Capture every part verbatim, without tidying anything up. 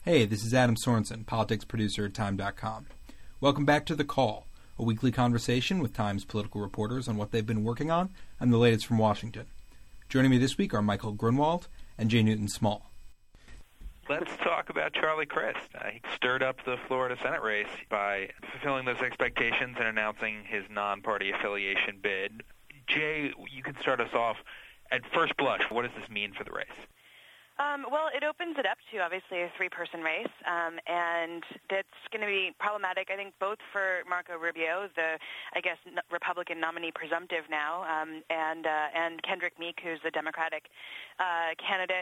Hey, this is Adam Sorensen, politics producer at Time dot com. Welcome back to The Call, a weekly conversation with Time's political reporters on what they've been working on and the latest from Washington. Joining me this week are Michael Grunwald and Jay Newton-Small. Let's talk about Charlie Crist. Uh, he stirred up the Florida Senate race by fulfilling those expectations and announcing his non-party affiliation bid. Jay, you can start us off. At first blush, what does this mean for the race? Um, well, it opens it up to, obviously, a three-person race, um, and that's going to be problematic, I think, both for Marco Rubio, the, I guess, n- Republican nominee presumptive now, um, and uh, and Kendrick Meek, who's the Democratic uh, candidate.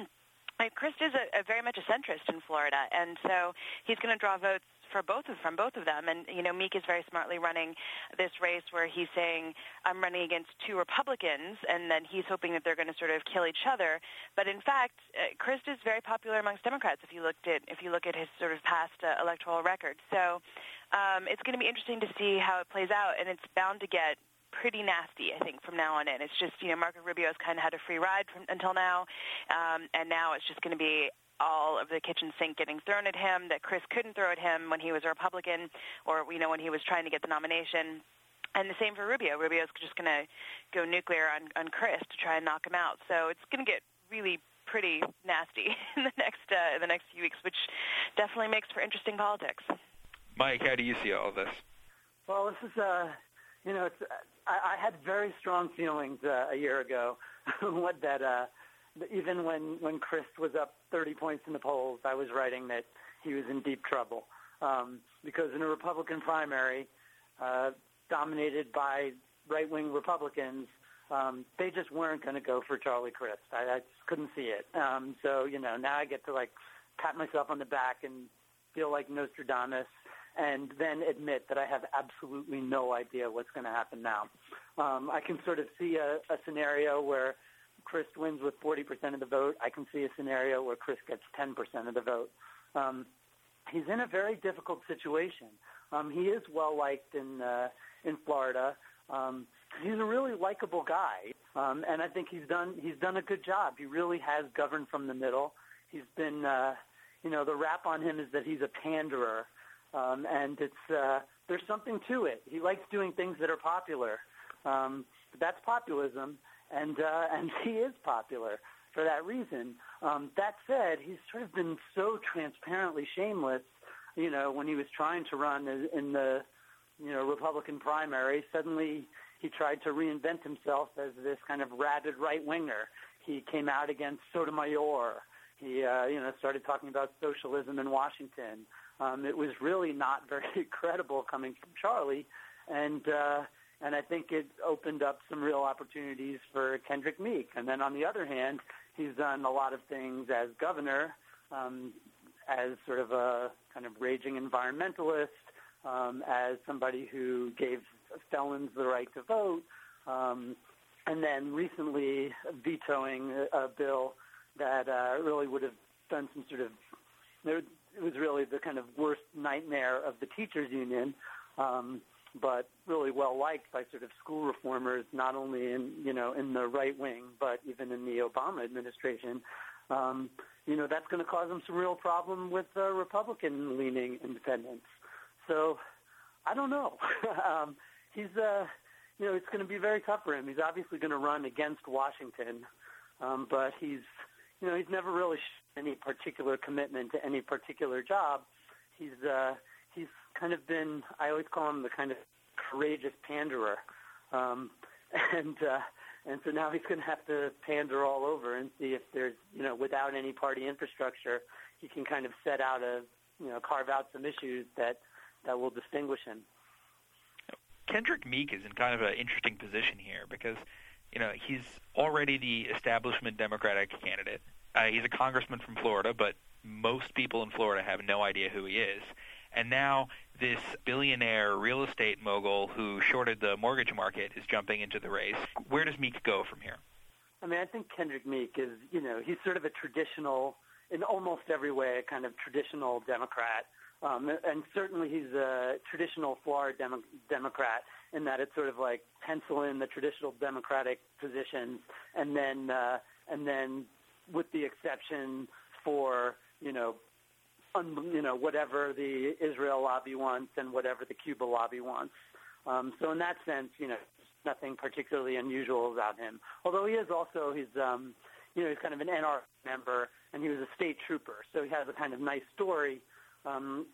Crist is a, a very much a centrist in Florida, and so he's going to draw votes for both of from both of them. And you know, Meek is very smartly running this race where he's saying, "I'm running against two Republicans," and then he's hoping that they're going to sort of kill each other. But in fact, uh, Crist is very popular amongst Democrats if you looked at if you look at his sort of past uh, electoral record. So um, it's going to be interesting to see how it plays out, and it's bound to get pretty nasty, I think, from now on in. It's just, you know, Marco Rubio's kind of had a free ride from, until now, um, and now it's just going to be all of the kitchen sink getting thrown at him that Crist couldn't throw at him when he was a Republican or, you know, when he was trying to get the nomination. And the same for Rubio. Rubio's just going to go nuclear on, on Crist to try and knock him out. So it's going to get really pretty nasty in the next uh, the next few weeks, which definitely makes for interesting politics. Mike, how do you see all this? Well, this is, uh, you know, it's, I, I had very strong feelings uh, a year ago what that uh, even when, when Crist was up thirty points in the polls, I was writing that he was in deep trouble um, because in a Republican primary uh, dominated by right-wing Republicans, um, they just weren't going to go for Charlie Crist. I, I just couldn't see it. Um, so, you know, now I get to, like, pat myself on the back and feel like Nostradamus and then admit that I have absolutely no idea what's going to happen now. Um, I can sort of see a, a scenario where Crist wins with forty percent of the vote. I can see a scenario where Crist gets ten percent of the vote. Um, he's in a very difficult situation. Um, he is well-liked in uh, in Florida. Um, he's a really likable guy, um, and I think he's done he's done a good job. He really has governed from the middle. He's been, uh, you know, the rap on him is that he's a panderer, um, and it's uh, there's something to it. He likes doing things that are popular. Um, that's populism. And uh, and he is popular for that reason. Um, that said, he's sort of been so transparently shameless. You know, when he was trying to run in the, you know, Republican primary, suddenly he tried to reinvent himself as this kind of rabid right-winger. He came out against Sotomayor. He, uh, you know, started talking about socialism in Washington. Um, it was really not very credible coming from Charlie, and. Uh, And I think it opened up some real opportunities for Kendrick Meek. And then on the other hand, he's done a lot of things as governor, um, as sort of a kind of raging environmentalist, um, as somebody who gave felons the right to vote, um, and then recently vetoing a, a bill that uh, really would have done some sort of – it was really the kind of worst nightmare of the teachers union, um, but really well-liked by sort of school reformers, not only in, you know, in the right wing, but even in the Obama administration. Um, you know, that's going to cause him some real problem with uh, Republican-leaning independents. So I don't know. um, he's, uh, you know, it's going to be very tough for him. He's obviously going to run against Washington, um, but he's, you know, he's never really shown any particular commitment to any particular job. He's, uh, he's kind of been, I always call him the kind of courageous panderer. Um, and uh, and so now he's going to have to pander all over and see if there's, you know, without any party infrastructure, he can kind of set out a, you know, carve out some issues that, that will distinguish him. Kendrick Meek is in kind of an interesting position here because, you know, he's already the establishment Democratic candidate. Uh, he's a congressman from Florida, but most people in Florida have no idea who he is. And now this billionaire real estate mogul who shorted the mortgage market is jumping into the race. Where does Meek go from here? I mean, I think Kendrick Meek is, you know, he's sort of a traditional, in almost every way, a kind of traditional Democrat. Um, and certainly he's a traditional Florida Demo- Democrat in that it's sort of like pencil in the traditional Democratic positions and then, uh, and then with the exception for, you know, un, you know, whatever the Israel lobby wants and whatever the Cuba lobby wants. Um, so in that sense, you know, nothing particularly unusual about him. Although he is also, he's, um, you know, he's kind of an N R A member, and he was a state trooper. So he has a kind of nice story. Um,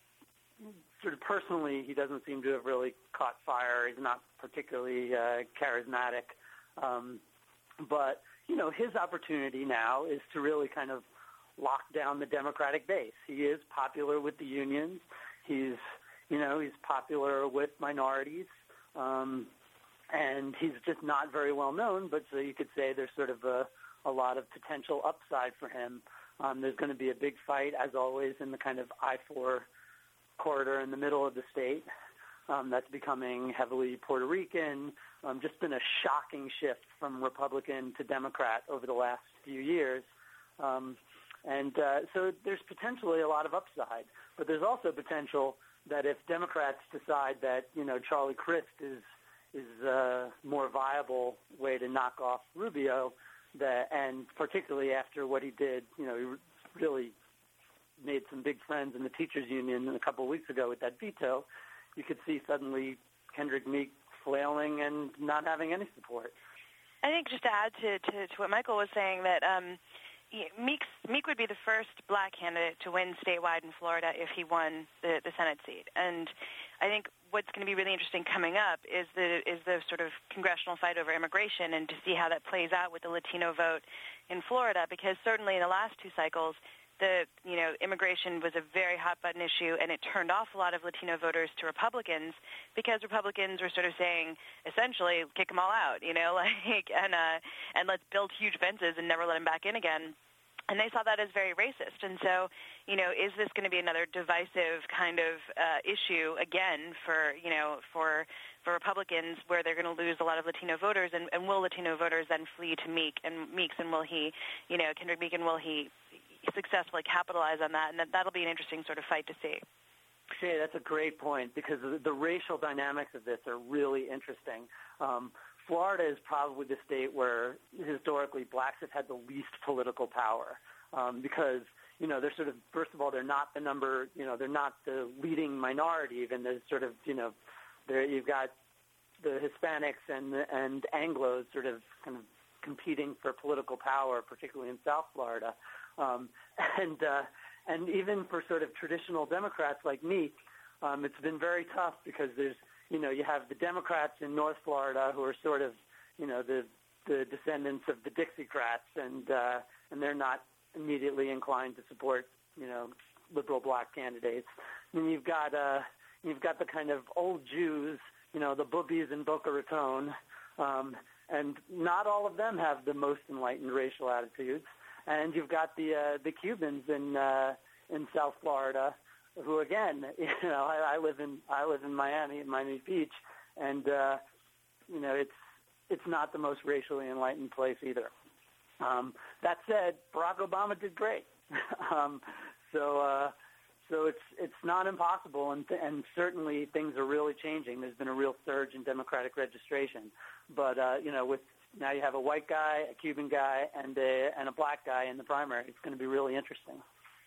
sort of personally, he doesn't seem to have really caught fire. He's not particularly uh, charismatic. Um, but, you know, his opportunity now is to really kind of lock down the Democratic base. He is popular with the unions. He's, you know, he's popular with minorities. Um, and he's just not very well known, but so you could say there's sort of a, a lot of potential upside for him. Um, there's going to be a big fight, as always, in the kind of I four corridor in the middle of the state. Um, that's becoming heavily Puerto Rican. Um, just been a shocking shift from Republican to Democrat over the last few years. Um, and uh, so there's potentially a lot of upside. But there's also potential that if Democrats decide that, you know, Charlie Crist is is a more viable way to knock off Rubio, that, and particularly after what he did, you know, he really made some big friends in the teachers union a couple of weeks ago with that veto, you could see suddenly Kendrick Meek flailing and not having any support. I think just to add to, to, to what Michael was saying, that um, Meek's, Meek would be the first black candidate to win statewide in Florida if he won the, the Senate seat. And I think what's going to be really interesting coming up is the is the sort of congressional fight over immigration, and to see how that plays out with the Latino vote in Florida, because certainly in the last two cycles, the you know immigration was a very hot button issue, and it turned off a lot of Latino voters to Republicans, because Republicans were sort of saying essentially kick them all out, you know, like and uh, and let's build huge fences and never let them back in again. And they saw that as very racist. And so, you know, is this going to be another divisive kind of uh, issue again for, you know, for for Republicans, where they're going to lose a lot of Latino voters, and, and will Latino voters then flee to Meek and Meeks, and will he, you know, Kendrick Meek, and will he successfully capitalize on that? And that, that'll be an interesting sort of fight to see. Yeah, that's a great point, because the, the racial dynamics of this are really interesting. Um, Florida is probably the state where historically blacks have had the least political power, um, because, you know, they're sort of, first of all, they're not the number, you know, they're not the leading minority even. There's sort of, you know, there you've got the Hispanics and and Anglos sort of kind of competing for political power, particularly in South Florida. Um, and uh, and even for sort of traditional Democrats like Meek, um, it's been very tough, because there's, you know, you have the Democrats in North Florida who are sort of, you know, the the descendants of the Dixiecrats, and uh, and they're not immediately inclined to support, you know, liberal black candidates. And you've got uh, you've got the kind of old Jews, you know, the boobies in Boca Raton, um, and not all of them have the most enlightened racial attitudes. And you've got the uh, the Cubans in uh, in South Florida, who, again, you know, I, I live in I live in Miami, in Miami Beach, and uh, you know, it's it's not the most racially enlightened place either. Um, that said, Barack Obama did great, um, so uh, so it's it's not impossible, and th- and certainly things are really changing. There's been a real surge in Democratic registration, but uh, you know, with now you have a white guy, a Cuban guy, and a and a black guy in the primary. It's going to be really interesting.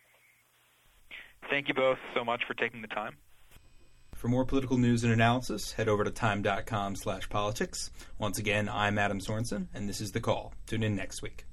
Thank you both so much for taking the time. For more political news and analysis, head over to time.com slash politics. Once again, I'm Adam Sorensen, and this is The Call. Tune in next week.